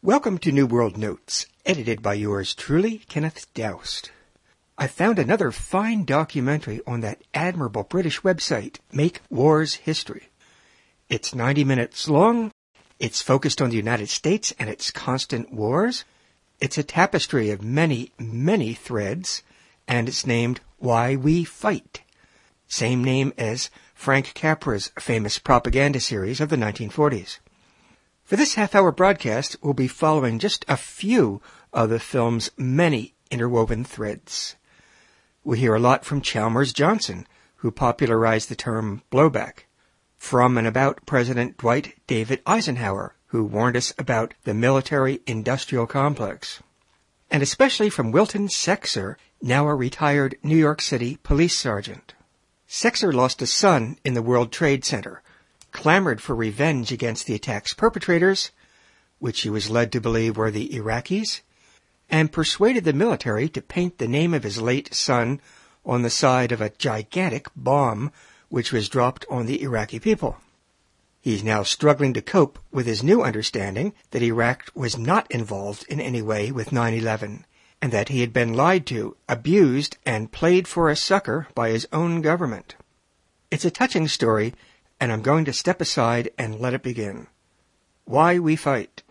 Welcome to New World Notes, edited by yours truly, Kenneth Doust. I found another fine documentary on that admirable British website, Make Wars History. It's 90 minutes long, it's focused on the United States and its constant wars, it's a tapestry of many, many threads, and it's named Why We Fight. Same name as Frank Capra's famous propaganda series of the 1940s. For this half-hour broadcast, we'll be following just a few of the film's many interwoven threads. We'll hear a lot from Chalmers Johnson, who popularized the term blowback, from and about President Dwight David Eisenhower, who warned us about the military-industrial complex, and especially from Wilton Sexer, now a retired New York City police sergeant. Sexer lost a son in the World Trade Center, clamored for revenge against the attack's perpetrators, which he was led to believe were the Iraqis, and persuaded the military to paint the name of his late son on the side of a gigantic bomb which was dropped on the Iraqi people. He's now struggling to cope with his new understanding that Iraq was not involved in any way with 9/11, and that he had been lied to, abused, and played for a sucker by his own government. It's a touching story, and I'm going to step aside and let it begin. Why We Fight.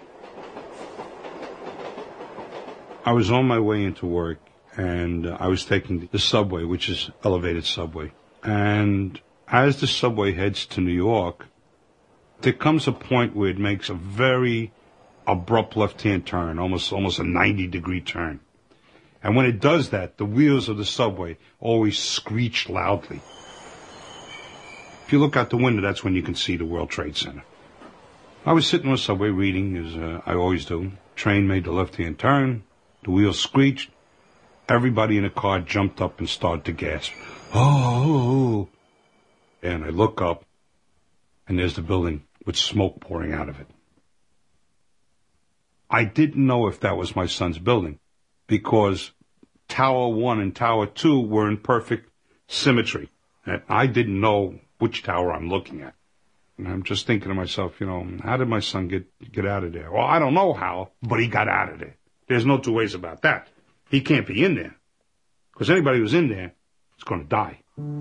I was on my way into work, and I was taking the subway, which is elevated subway. And as the subway heads to New York, there comes a point where it makes a very abrupt left-hand turn, almost a 90-degree turn. And when it does that, the wheels of the subway always screech loudly. If you look out the window, that's when you can see the World Trade Center. I was sitting on the subway reading, as I always do. Train made the left-hand turn. The wheels screeched. Everybody in the car jumped up and started to gasp. Oh! And I look up, and there's the building with smoke pouring out of it. I didn't know if that was my son's building, because Tower 1 and Tower 2 were in perfect symmetry. And I didn't know which tower I'm looking at. And I'm just thinking to myself, how did my son get out of there? Well, I don't know how, but he got out of there. There's no two ways about that. He can't be in there, because anybody who's in there is going to die.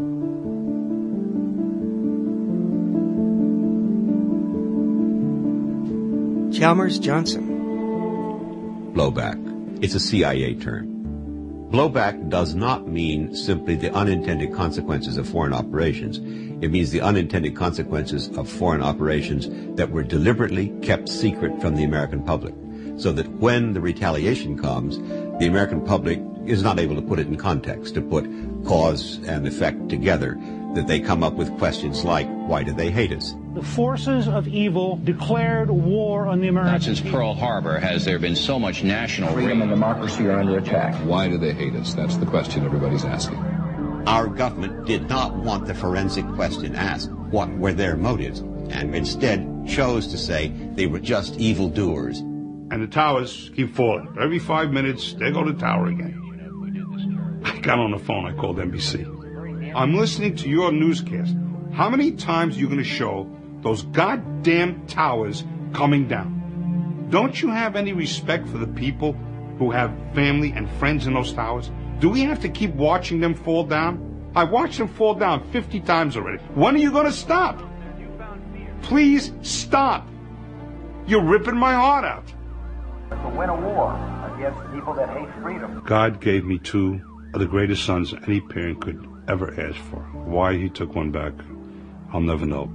Chalmers Johnson. Blowback. It's a CIA term. Blowback does not mean simply the unintended consequences of foreign operations. It means the unintended consequences of foreign operations that were deliberately kept secret from the American public, so that when the retaliation comes, the American public is not able to put it in context, to put cause and effect together, that they come up with questions like, why do they hate us? The forces of evil declared war on the American Not since Pearl Harbor has there been so much national freedom and democracy are under attack. Why do they hate us? That's the question everybody's asking. Our government did not want the forensic question asked, what were their motives? And instead chose to say they were just evildoers. And the towers keep falling. Every 5 minutes, there go the tower again. I got on the phone, I called NBC. I'm listening to your newscast. How many times are you going to show those goddamn towers coming down? Don't you have any respect for the people who have family and friends in those towers? Do we have to keep watching them fall down? I watched them fall down 50 times already. When are you going to stop? Please stop. You're ripping my heart out. To win a war against people that hate freedom. God gave me two of the greatest sons any parent could ever ask for. Why he took one back, I'll never know.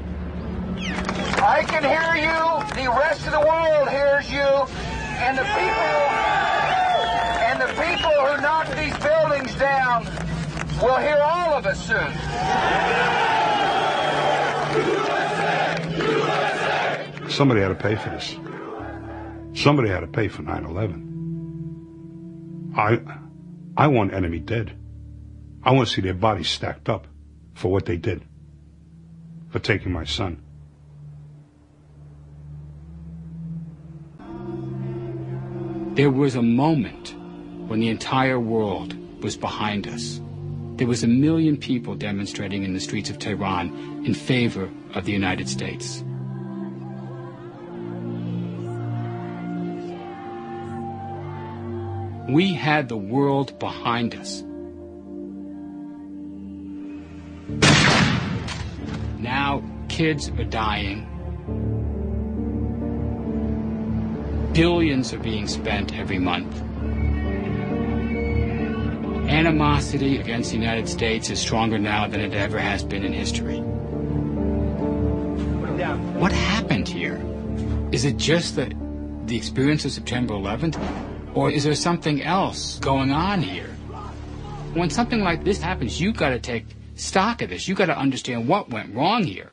I can hear you. The rest of the world hears you. And the people who knock these buildings down will hear all of us soon. Somebody had to pay for this. Somebody had to pay for 9/11. I want enemy dead. I want to see their bodies stacked up for what they did, for taking my son. There was a moment when the entire world was behind us. There was 1 million people demonstrating in the streets of Tehran in favor of the United States. We had the world behind us. Now kids are dying. Billions are being spent every month. Animosity against the United States is stronger now than it ever has been in history. What happened here? Is it just the experience of September 11th? Or is there something else going on here? When something like this happens, you've got to take stock of this. You've got to understand what went wrong here.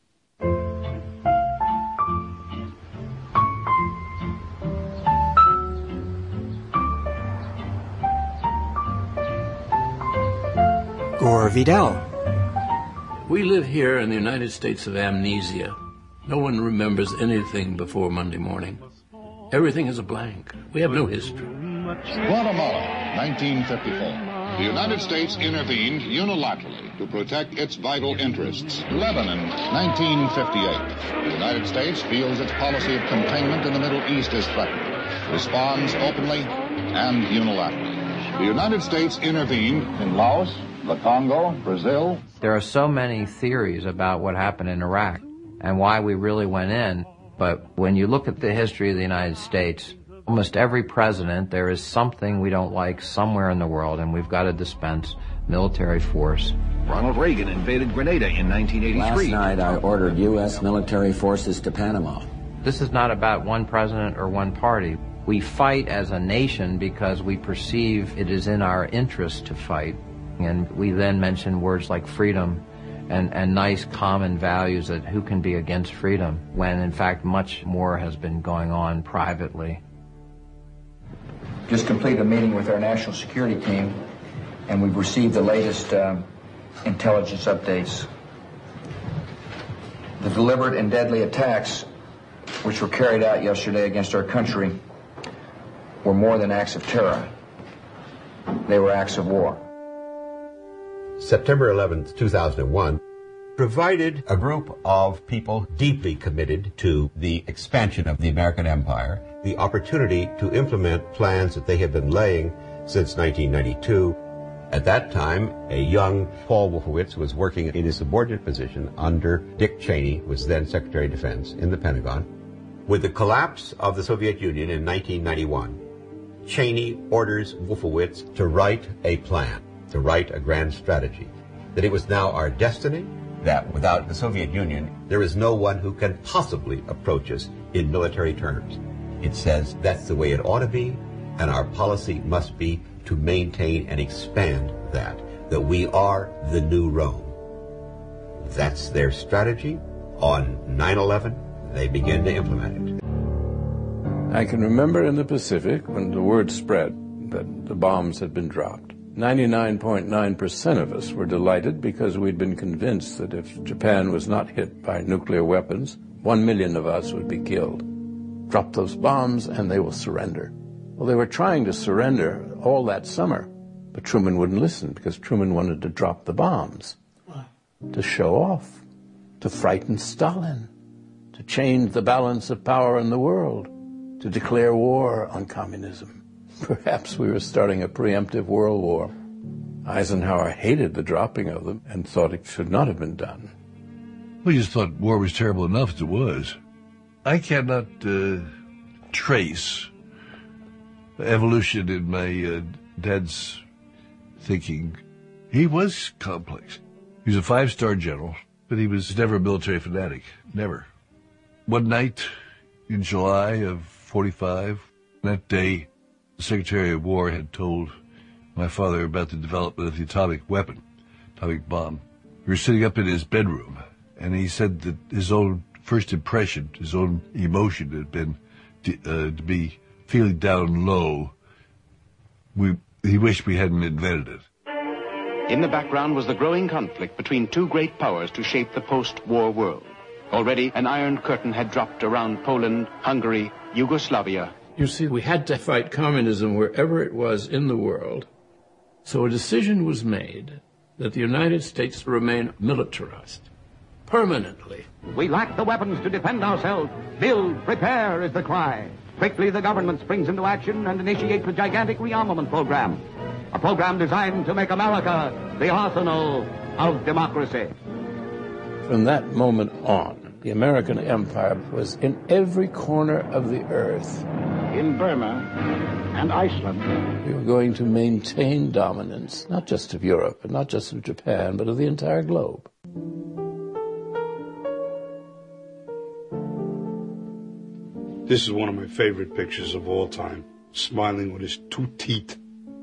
Gore Vidal. We live here in the United States of amnesia. No one remembers anything before Monday morning. Everything is a blank. We have no history. Guatemala, 1954. The United States intervened unilaterally to protect its vital interests. Lebanon, 1958. The United States feels its policy of containment in the Middle East is threatened. Responds openly and unilaterally. The United States intervened in Laos, the Congo, Brazil. There are so many theories about what happened in Iraq and why we really went in. But when you look at the history of the United States, almost every president, there is something we don't like somewhere in the world, and we've got to dispense military force. Ronald Reagan invaded Grenada in 1983. Last night, I ordered U.S. military forces to Panama. This is not about one president or one party. We fight as a nation because we perceive it is in our interest to fight. And we then mention words like freedom and nice common values that who can be against freedom, when in fact much more has been going on privately. Just completed a meeting with our national security team, and we've received the latest intelligence updates. The deliberate and deadly attacks which were carried out yesterday against our country were more than acts of terror. They were acts of war. September 11th, 2001, provided a group of people deeply committed to the expansion of the American empire the opportunity to implement plans that they had been laying since 1992. At that time, a young Paul Wolfowitz was working in a subordinate position under Dick Cheney, who was then Secretary of Defense in the Pentagon. With the collapse of the Soviet Union in 1991, Cheney orders Wolfowitz to write a plan, to write a grand strategy, that it was now our destiny that without the Soviet Union, there is no one who can possibly approach us in military terms. It says that's the way it ought to be, and our policy must be to maintain and expand that we are the new Rome. That's their strategy. On 9/11, they begin to implement it. I can remember in the Pacific when the word spread that the bombs had been dropped. 99.9% of us were delighted because we'd been convinced that if Japan was not hit by nuclear weapons, 1 million of us would be killed. Drop those bombs and they will surrender. Well, they were trying to surrender all that summer, but Truman wouldn't listen because Truman wanted to drop the bombs. Why? To show off, to frighten Stalin, to change the balance of power in the world, to declare war on communism. Perhaps we were starting a preemptive world war. Eisenhower hated the dropping of them and thought it should not have been done. We just thought war was terrible enough as it was. I cannot trace evolution in my dad's thinking. He was complex. He was a 5-star general, but he was never a military fanatic. Never. One night in July of 45, that day, the Secretary of War had told my father about the development of the atomic weapon, atomic bomb. We were sitting up in his bedroom, and he said that his own first impression, his own emotion had been to be feeling down low. He wished we hadn't invented it. In the background was the growing conflict between two great powers to shape the post-war world. Already an iron curtain had dropped around Poland, Hungary, Yugoslavia. You see, we had to fight communism wherever it was in the world. So a decision was made that the United States remain militarized permanently. We lack the weapons to defend ourselves. Build, prepare is the cry. Quickly, the government springs into action and initiates a gigantic rearmament program. A program designed to make America the arsenal of democracy. From that moment on, the American empire was in every corner of the earth. In Burma and Iceland, we were going to maintain dominance, not just of Europe, and not just of Japan, but of the entire globe. This is one of my favorite pictures of all time, smiling with his two teeth.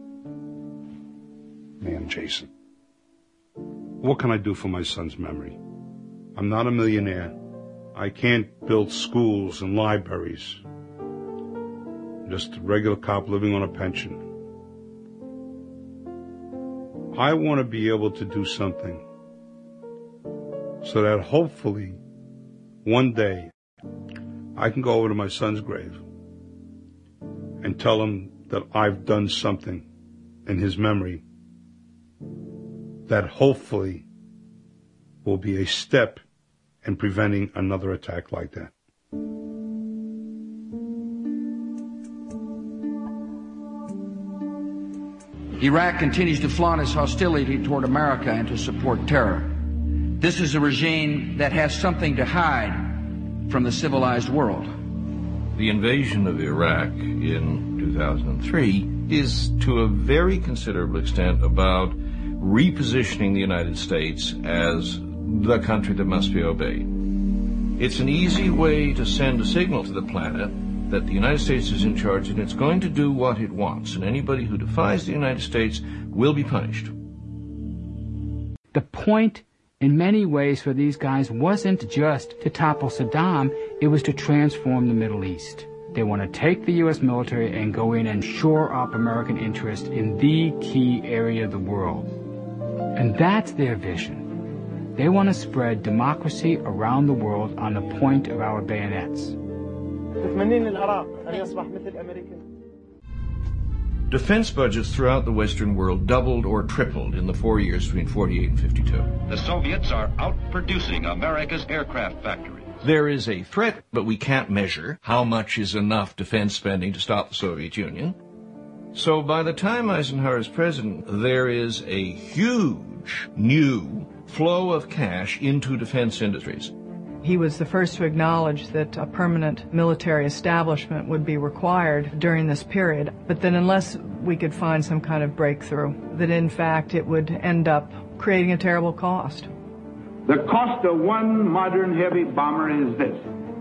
Man, Jason. What can I do for my son's memory? I'm not a millionaire. I can't build schools and libraries. I'm just a regular cop living on a pension. I want to be able to do something so that hopefully one day I can go over to my son's grave and tell him that I've done something in his memory that hopefully will be a step in preventing another attack like that. Iraq continues to flaunt its hostility toward America and to support terror. This is a regime that has something to hide from the civilized world. The invasion of Iraq in 2003 is to a very considerable extent about repositioning the United States as the country that must be obeyed. It's an easy way to send a signal to the planet that the United States is in charge and it's going to do what it wants, and anybody who defies the United States will be punished. The point, in many ways, for these guys wasn't just to topple Saddam, it was to transform the Middle East. They want to take the U.S. military and go in and shore up American interest in the key area of the world. And that's their vision. They want to spread democracy around the world on the point of our bayonets. Defense budgets throughout the Western world doubled or tripled in the 4 years between 48 and 52. The Soviets are outproducing America's aircraft factories. There is a threat, but we can't measure how much is enough defense spending to stop the Soviet Union. So by the time Eisenhower is president, there is a huge new flow of cash into defense industries. He was the first to acknowledge that a permanent military establishment would be required during this period, but that unless we could find some kind of breakthrough, that in fact it would end up creating a terrible cost. The cost of one modern heavy bomber is this: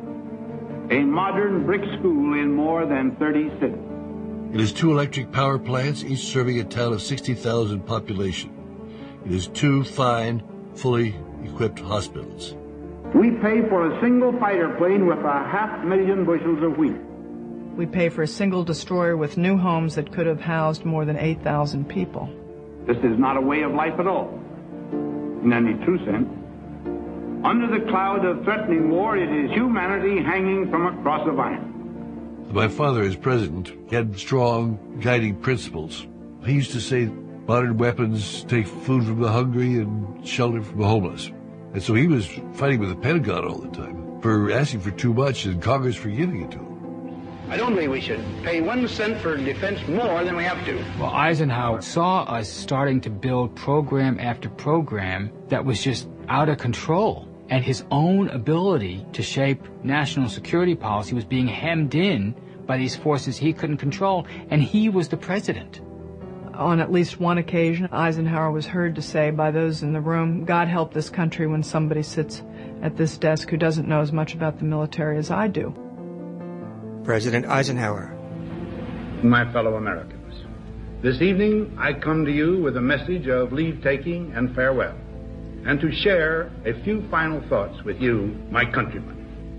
a modern brick school in more than 30 cities. It is 2 electric power plants, each serving a town of 60,000 population. It is 2 fine, fully equipped hospitals. We pay for a single fighter plane with 500,000 bushels of wheat. We pay for a single destroyer with new homes that could have housed more than 8,000 people. This is not a way of life at all, in any true sense. Under the cloud of threatening war, it is humanity hanging from a cross of iron. My father, as president, had strong guiding principles. He used to say, modern weapons take food from the hungry and shelter from the homeless. And so he was fighting with the Pentagon all the time for asking for too much and Congress for giving it to him. I don't think we should pay 1 cent for defense more than we have to. Well, Eisenhower saw us starting to build program after program that was just out of control. And his own ability to shape national security policy was being hemmed in by these forces he couldn't control, and he was the president. On at least one occasion, Eisenhower was heard to say by those in the room, God help this country when somebody sits at this desk who doesn't know as much about the military as I do. President Eisenhower. My fellow Americans, this evening I come to you with a message of leave-taking and farewell, and to share a few final thoughts with you, my countrymen.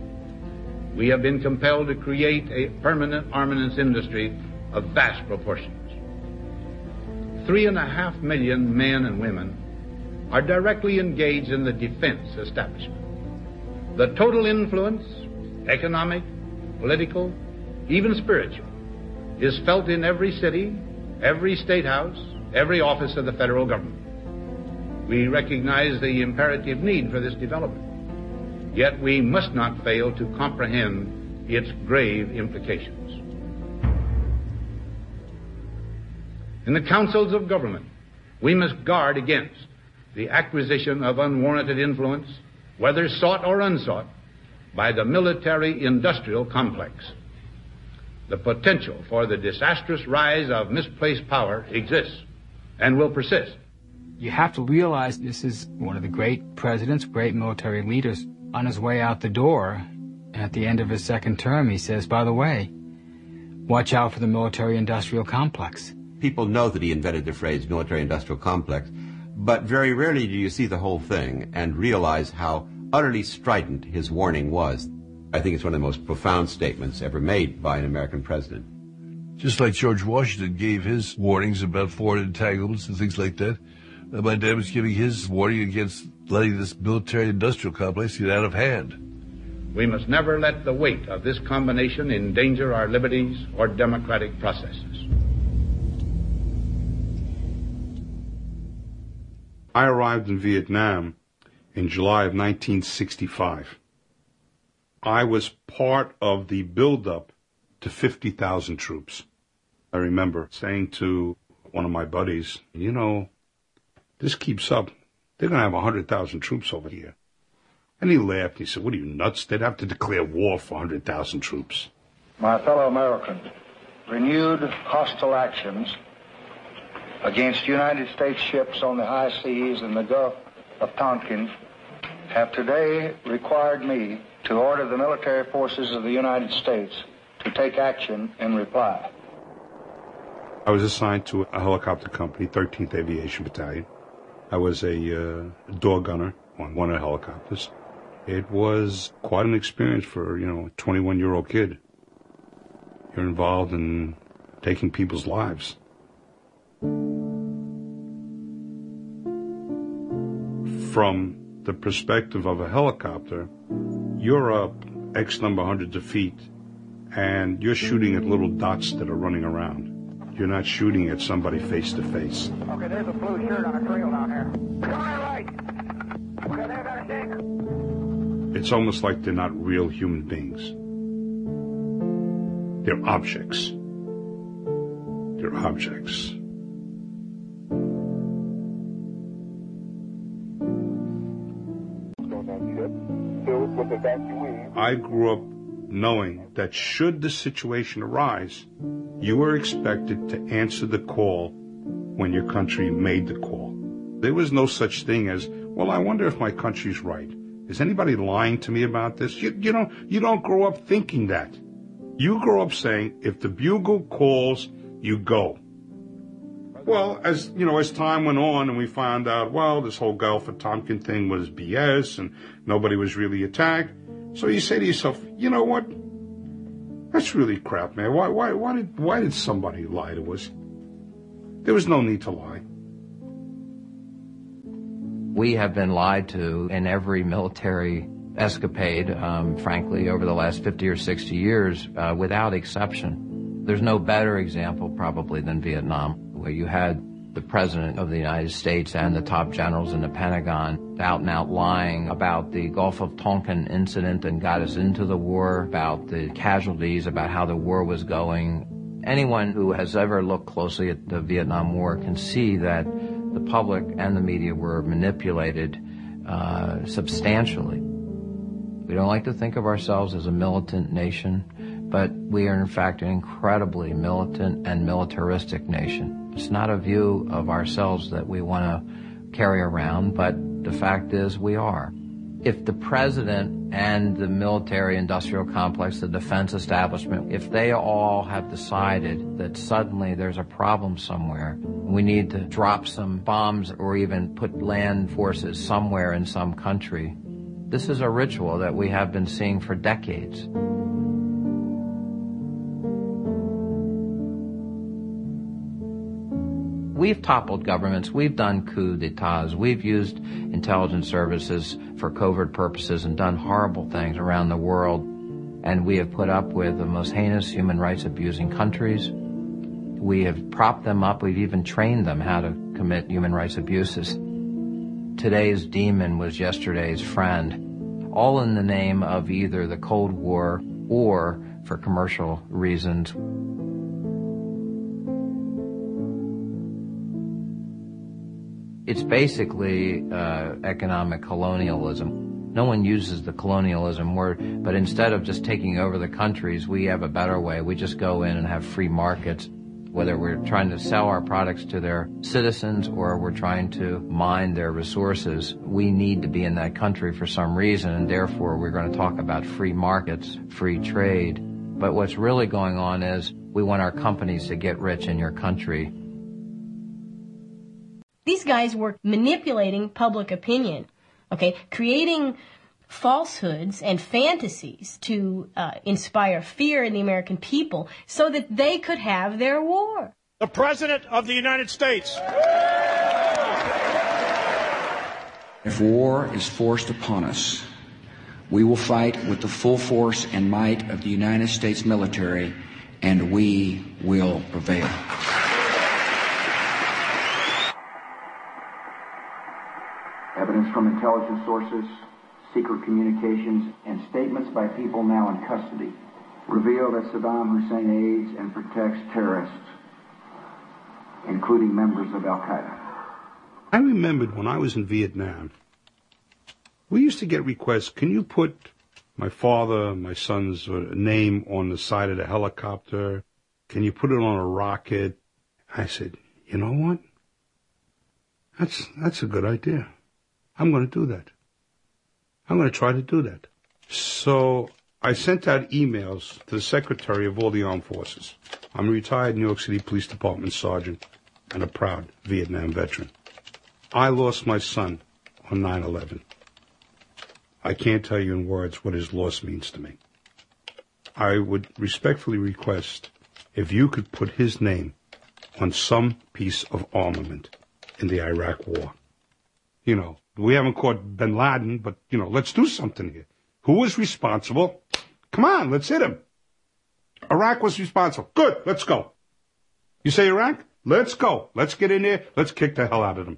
We have been compelled to create a permanent armaments industry of vast proportions. 3.5 million men and women are directly engaged in the defense establishment. The total influence, economic, political, even spiritual, is felt in every city, every state house, every office of the federal government. We recognize the imperative need for this development. Yet we must not fail to comprehend its grave implications. In the councils of government, we must guard against the acquisition of unwarranted influence, whether sought or unsought, by the military-industrial complex. The potential for the disastrous rise of misplaced power exists and will persist. You have to realize this is one of the great presidents, great military leaders on his way out the door. And at the end of his second term, he says, by the way, watch out for the military-industrial complex. People know that he invented the phrase military-industrial complex, but very rarely do you see the whole thing and realize how utterly strident his warning was. I think it's one of the most profound statements ever made by an American president. Just like George Washington gave his warnings about foreign entanglements and things like that, my dad was giving his warning against letting this military-industrial complex get out of hand. We must never let the weight of this combination endanger our liberties or democratic processes. I arrived in Vietnam in July of 1965. I was part of the build-up to 50,000 troops. I remember saying to one of my buddies, you know, this keeps up, they're going to have 100,000 troops over here. And he laughed. He said, what are you, nuts? They'd have to declare war for 100,000 troops. My fellow Americans, renewed hostile actions against United States ships on the high seas and the Gulf of Tonkin have today required me to order the military forces of the United States to take action in reply. I was assigned to a helicopter company, 13th Aviation Battalion. I was a door gunner on one of the helicopters. It was quite an experience for, you know, a 21-year-old kid. You're involved in taking people's lives. From the perspective of a helicopter, you're up X number hundreds of feet, and you're shooting at little dots that are running around. You're not shooting at somebody face to face. Okay, there's a blue shirt on a trail down here. Come on, right. Okay, there, got a shake. It's almost like they're not real human beings. They're objects. They're objects. I grew up knowing that should the situation arise, you were expected to answer the call when your country made the call. There was no such thing as, well, I wonder if my country's right. Is anybody lying to me about this? You don't grow up thinking that. You grow up saying, if the bugle calls, you go. Well, as time went on and we found out, well, this whole Gulf of Tonkin thing was BS and nobody was really attacked. So you say to yourself, you know what? That's really crap, man. Why did somebody lie to us? There was no need to lie. We have been lied to in every military escapade, frankly, over the last 50 or 60 years, without exception. There's no better example probably than Vietnam, where you had the President of the United States and the top generals in the Pentagon out and out lying about the Gulf of Tonkin incident and got us into the war, about the casualties, about how the war was going. Anyone who has ever looked closely at the Vietnam War can see that the public and the media were manipulated substantially. We don't like to think of ourselves as a militant nation, but we are in fact an incredibly militant and militaristic nation. It's not a view of ourselves that we want to carry around, but the fact is we are. If the president and the military-industrial complex, the defense establishment, if they all have decided that suddenly there's a problem somewhere, we need to drop some bombs or even put land forces somewhere in some country, this is a ritual that we have been seeing for decades. We've toppled governments, we've done coups d'etats, we've used intelligence services for covert purposes and done horrible things around the world, and we have put up with the most heinous human rights abusing countries. We have propped them up, we've even trained them how to commit human rights abuses. Today's demon was yesterday's friend, all in the name of either the Cold War or for commercial reasons. It's basically economic colonialism. No one uses the colonialism word, but instead of just taking over the countries, we have a better way. We just go in and have free markets, whether we're trying to sell our products to their citizens or we're trying to mine their resources. We need to be in that country for some reason, and therefore we're going to talk about free markets, free trade. But what's really going on is we want our companies to get rich in your country. These guys were manipulating public opinion. Okay, creating falsehoods and fantasies to inspire fear in the American people so that they could have their war. The President of the United States. If war is forced upon us, we will fight with the full force and might of the United States military, and we will prevail. Evidence from intelligence sources, secret communications, and statements by people now in custody reveal that Saddam Hussein aids and protects terrorists, including members of Al-Qaeda. I remembered when I was in Vietnam, we used to get requests, can you put my father, my son's name on the side of the helicopter? Can you put it on a rocket? I said, you know what? That's a good idea. I'm going to do that. I'm going to try to do that. So I sent out emails to the Secretary of all the Armed Forces. I'm a retired New York City Police Department sergeant and a proud Vietnam veteran. I lost my son on 9/11. I can't tell you in words what his loss means to me. I would respectfully request if you could put his name on some piece of armament in the Iraq War. You know, we haven't caught bin Laden, but, you know, let's do something here. Who was responsible? Come on, let's hit him. Iraq was responsible. Good, let's go. You say Iraq? Let's go. Let's get in there. Let's kick the hell out of them.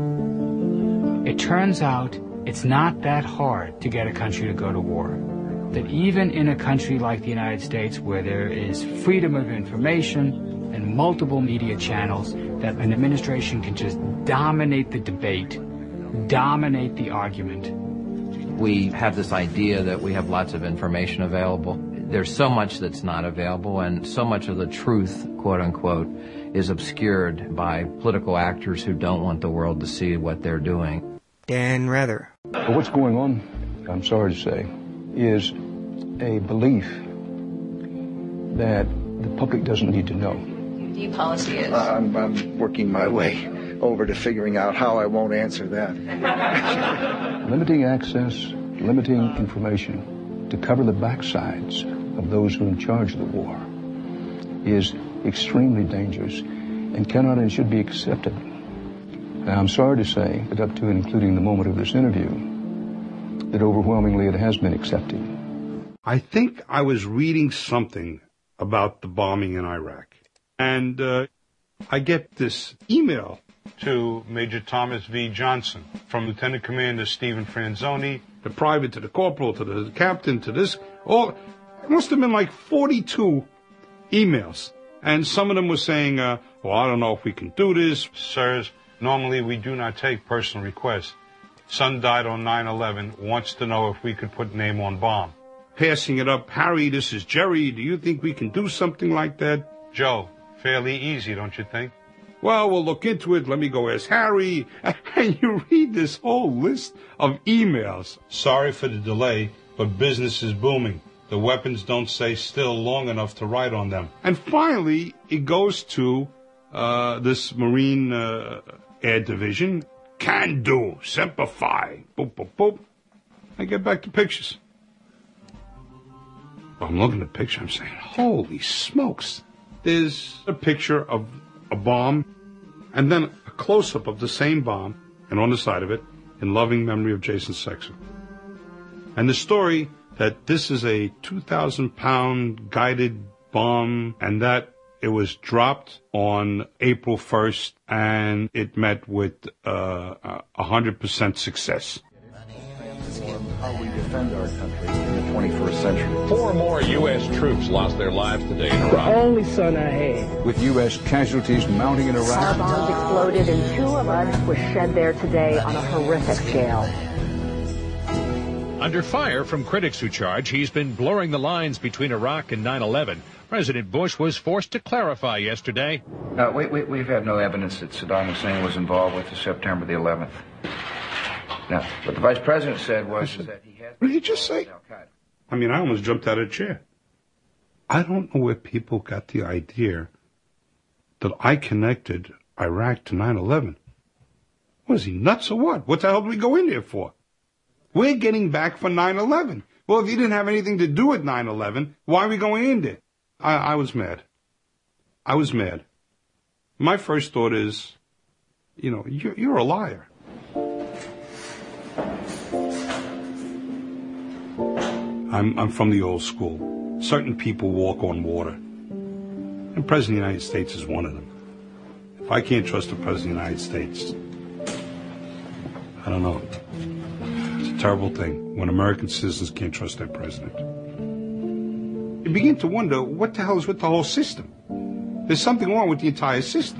It turns out it's not that hard to get a country to go to war. That even in a country like the United States, where there is freedom of information and multiple media channels, that an administration can just dominate the debate, dominate the argument. We have this idea that we have lots of information available. There's so much that's not available, and so much of the truth, quote unquote, is obscured by political actors who don't want the world to see what they're doing. Dan Rather. What's going on, I'm sorry to say, is a belief that the public doesn't need to know. The policy is? I'm working my way over to figuring out how I won't answer that. Limiting access, limiting information to cover the backsides of those who are in charge of the war is extremely dangerous and cannot and should be accepted. Now, I'm sorry to say that up to and including the moment of this interview, that overwhelmingly it has been accepted. I think I was reading something about the bombing in Iraq, and I get this email to Major Thomas V. Johnson from Lieutenant Commander Stephen Franzoni, the private to the corporal to the captain to this. All it must have been like 42 emails, and some of them were saying, well, I don't know if we can do this. Sirs, normally we do not take personal requests. Son died on 9/11, wants to know if we could put name on bomb. Passing it up, Harry, this is Jerry, do you think we can do something like that? Joe, fairly easy, don't you think? Well, we'll look into it. Let me go ask Harry. And you read this whole list of emails. Sorry for the delay, but business is booming. The weapons don't stay still long enough to write on them. And finally, it goes to this Marine Air Division. Can do. Semper Fi. Boop, boop, boop. I get back to pictures. Well, I'm looking at the picture. I'm saying, holy smokes. There's a picture of a bomb, and then a close-up of the same bomb, and on the side of it, in loving memory of Jason Sexer. And the story that this is a 2,000-pound guided bomb, and that it was dropped on April 1st, and it met with 100% success. How we defend our country in the 21st century. 4 more U.S. troops lost their lives today in The Iraq. only son I had. With U.S. casualties mounting in Car Iraq. bombs exploded and 2 of us were shed there today on a horrific scale. Under fire from critics who charge he's been blurring the lines between Iraq and 9/11, President Bush was forced to clarify yesterday. We've had no evidence that Saddam Hussein was involved with the September the 11th. Now, what the Vice President said was that he had... What did he just say? I mean, I almost jumped out of the chair. I don't know where people got the idea that I connected Iraq to 9/11. Was he nuts or what? What the hell did we go in there for? We're getting back for 9/11. Well, if you didn't have anything to do with 9/11, why are we going in there? I was mad. I was mad. My first thought is, you know, you're a liar. I'm from the old school. Certain people walk on water. And President of the United States is one of them. If I can't trust the President of the United States, I don't know. It's a terrible thing when American citizens can't trust their president. You begin to wonder, what the hell is with the whole system? There's something wrong with the entire system.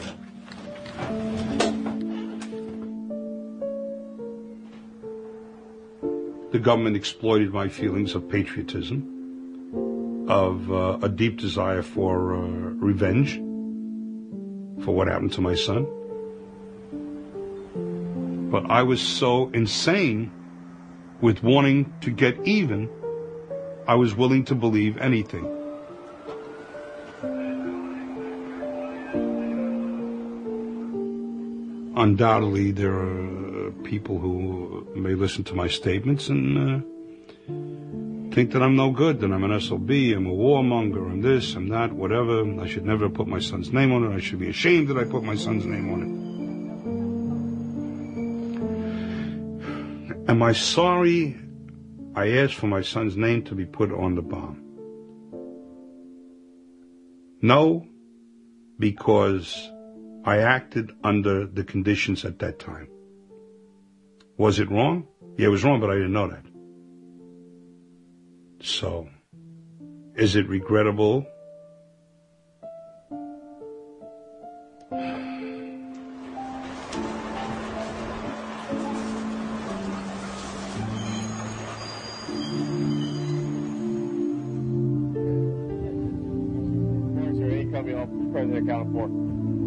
The government exploited my feelings of patriotism, of a deep desire for revenge for what happened to my son. But I was so insane with wanting to get even, I was willing to believe anything. Undoubtedly, there are people who may listen to my statements and think that I'm no good, that I'm an SOB, I'm a warmonger, I'm this, I'm that, whatever. I should never have put my son's name on it. I should be ashamed that I put my son's name on it. Am I sorry I asked for my son's name to be put on the bomb? No, because I acted under the conditions at that time. Was it wrong? Yeah, it was wrong, but I didn't know that. So, is it regrettable? President California.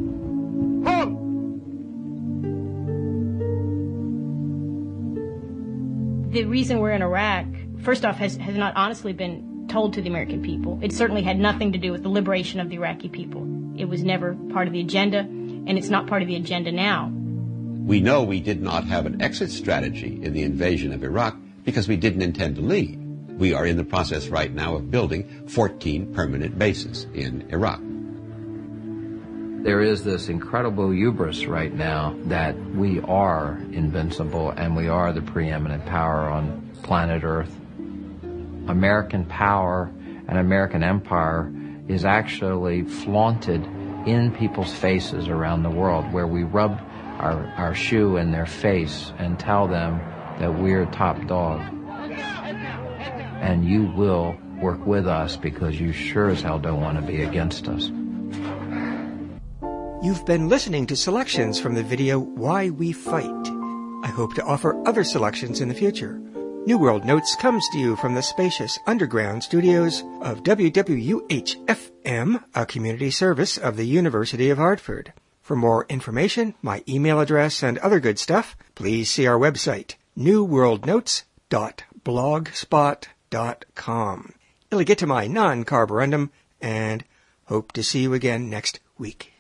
The reason we're in Iraq, first off, has not honestly been told to the American people. It certainly had nothing to do with the liberation of the Iraqi people. It was never part of the agenda, and it's not part of the agenda now. We know we did not have an exit strategy in the invasion of Iraq because we didn't intend to leave. We are in the process right now of building 14 permanent bases in Iraq. There is this incredible hubris right now that we are invincible and we are the preeminent power on planet Earth. American power and American empire is actually flaunted in people's faces around the world, where we rub our shoe in their face and tell them that we're top dog. And you will work with us because you sure as hell don't want to be against us. You've been listening to selections from the video Why We Fight. I hope to offer other selections in the future. New World Notes comes to you from the spacious underground studios of WWUH-FM, a community service of the University of Hartford. For more information, my email address, and other good stuff, please see our website, newworldnotes.blogspot.com. Illegitimae non carborundum, and hope to see you again next week.